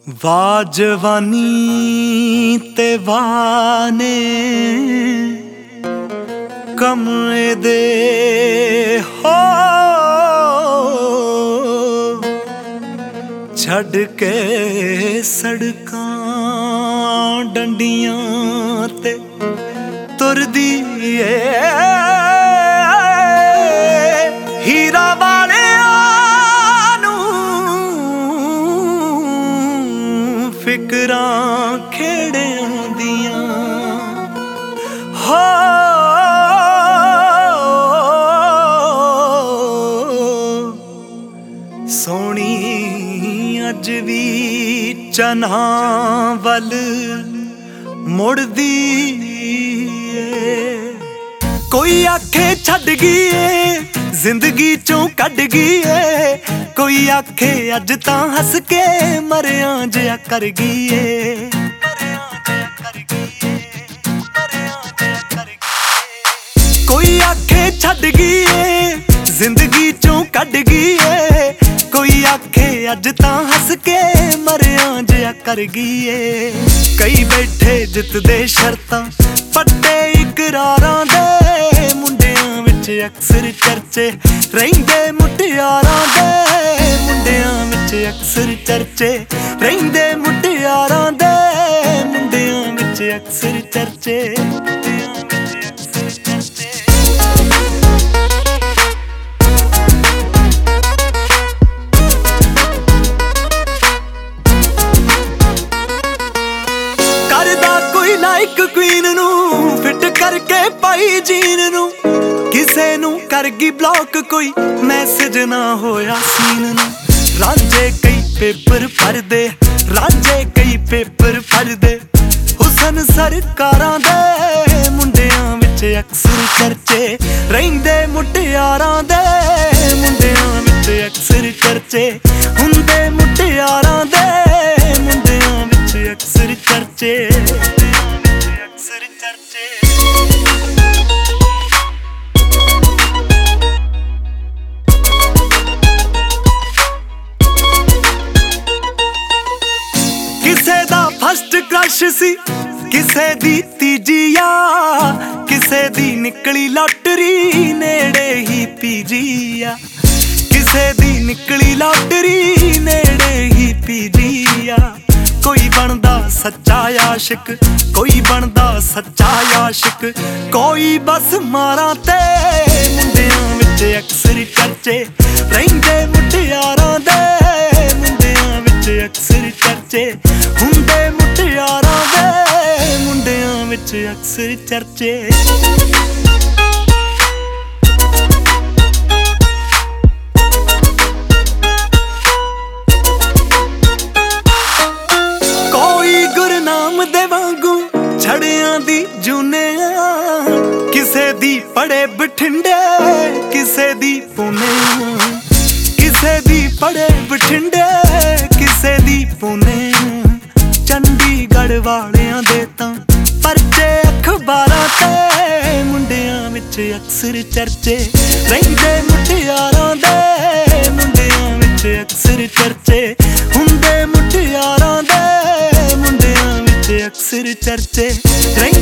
ਵਾਹ ਜਵਾਨੀ ਤੇ ਵਾਹ ਨੇ ਕਮਰੇ ਦੇ ਹੋ ਛੱਡ ਕੇ ਸੜਕਾਂ ਡੰਡੀਆਂ ਤੇ ਤੁਰਦੀ ਏ ਹੀਰਾ ਵਾਲਿਆਂ ਨੂੰ ਫਿਕਰਾਂ ਖੇੜਿਆਂ ਦੀਆਂ ਹੋ ਸੋਹਣੀ ਅੱਜ ਵੀ ਚਨਾਂ ਵੱਲ ਮੁੜਦੀ ਏ ਕੋਈ ਆਖੇ ਛੱਡ ਗਈ ਏ ਜ਼ਿੰਦਗੀ ਚੋਂ ਕੱਢ ਗਈ ਏ ਕੋਈ ਆਖੇ ਅੱਜ ਤਾਂ ਹੱਸ ਕੇ ਮਰਿਆਂ ਜਿਹਾ ਕਰ ਗਈ ਏ ਕੋਈ ਆਖੇ ਛੱਡ ਗਈ ਏ ਜ਼ਿੰਦਗੀ ਚੋਂ ਕੱਢ ਗਈ ਏ ਕੋਈ ਆਖੇ ਅੱਜ ਤਾਂ ਹੱਸ ਕੇ ਮਰਿਆਂ ਜਿਹਾ ਕਰ ਗਈ ਏ ਕਈ ਬੈਠੇ ਜਿੱਤਦੇ ਸ਼ਰਤਾਂ ਪੱਟੇ ਇਕਰਾਰਾਂ ਦੇ ਮੁੰਡਿਆਂ ਵਿੱਚ ਅਕਸਰ ਚਰਚੇ ਰਹਿੰਦੇ ਮੁਟਿਆਰਾਂ ਦੇ ਮੁੰਡਿਆਂ ਵਿੱਚ ਅਕਸਰ ਚਰਚੇ ਰਹਿੰਦੇ ਮੁਟਿਆਰਾਂ ਦੇ ਮੁੰਡਿਆਂ ਵਿੱਚ ਅਕਸਰ ਚਰਚੇ ਲਾਈਕ ਕੁਈਨ ਨੂੰ ਫਿੱਟ ਕਰਕੇ ਪਾਈ ਜੀਨ ਨੂੰ ਕਿਸੇ ਨੂੰ ਕਰ ਗਈ ਬਲੌਕ ਕੋਈ ਮੈਸੇਜ ਨਾ ਹੋਇਆ ਸੀਨ ਨੂੰ ਰਾਂਝੇ ਕਈ ਪੇਪਰ ਪੜ੍ਹਦੇ ਰਾਂਝੇ ਕਈ ਪੇਪਰ ਪੜ੍ਹਦੇ ਹੁਸਨ ਸਰਕਾਰਾਂ ਦੇ ਮੁੰਡਿਆਂ ਵਿੱਚ ਅਕਸਰ ਚਰਚੇ ਰਹਿੰਦੇ ਮੁਟਿਆਰਾਂ ਦੇ ਮੁੰਡਿਆਂ ਵਿੱਚ ਅਕਸਰ ਚਰਚੇ ਹੁੰਦੇ ਮੁਟਿਆਰਾਂ ਦੇ ਮੁੰਡਿਆਂ ਵਿੱਚ ਅਕਸਰ ਚਰਚੇ ਕਿਸੇ ਦਾ ਫਸਟ ਕ੍ਰਸ਼ ਸੀ ਕਿਸੇ ਦੀ ਤੀਜੀ ਆ ਕਿਸੇ ਦੀ ਨਿਕਲੀ ਲਾਟਰੀ ਨੇੜੇ ਹੀ ਪੀਜੀ ਆ ਕਿਸੇ ਦੀ ਨਿਕਲੀ ਲਾਟਰੀ ਨੇੜੇ ਹੀ ਪੀਜੀ ਆ ਕੋਈ ਬਣਦਾ ਸੱਚਾ ਆਸ਼ਿਕ ਕੋਈ ਬਣਦਾ ਸੱਚਾ ਆਸ਼ਿਕ ਕੋਈ ਬਸ ਮਾਰਾਂ ਤੇ ਮੁੰਡਿਆਂ ਵਿੱਚ ਅਕਸਰ ਚਰਚੇ ਰਹਿੰਦੇ ਮੁਟਿਆਰਾਂ ਦੇ ਮੁੰਡਿਆਂ ਵਿੱਚ ਅਕਸਰ ਚਰਚੇ ਹੁੰਦੇ ਮੁਟਿਆਰਾਂ ਦੇ ਮੁੰਡਿਆਂ ਵਿੱਚ ਅਕਸਰ ਚਰਚੇ ਛੜਿਆਂ ਦੀ ਜੂਨਿਆਂ ਕਿਸੇ ਦੀ ਪੜੇ ਬਠਿੰਡੇ ਕਿਸੇ ਦੀ ਪੂਨੇ ਕਿਸੇ ਦੀ ਪੜੇ ਬਠਿੰਡੇ ਕਿਸੇ ਦੀ ਪੂਨੇ ਚੰਡੀਗੜ੍ਹ ਵਾਲਿਆਂ ਦੇ ਤਾਂ ਪਰਚੇ ਅਖਬਾਰਾਂ ਤੇ ਮੁੰਡਿਆਂ ਵਿੱਚ ਅਕਸਰ ਚਰਚੇ ਰਹਿੰਦੇ ਮੁਟਿਆਰਾਂ ਦੇ ਮੁੰਡਿਆਂ ਵਿੱਚ ਅਕਸਰ ਚਰਚੇ ਹੁੰਦੇ ਮੁਟਿਆਰਾਂ ਦੇ ਮੁੰਡਿਆਂ ਵਿੱਚ ਅਕਸਰ ਚਰਚੇ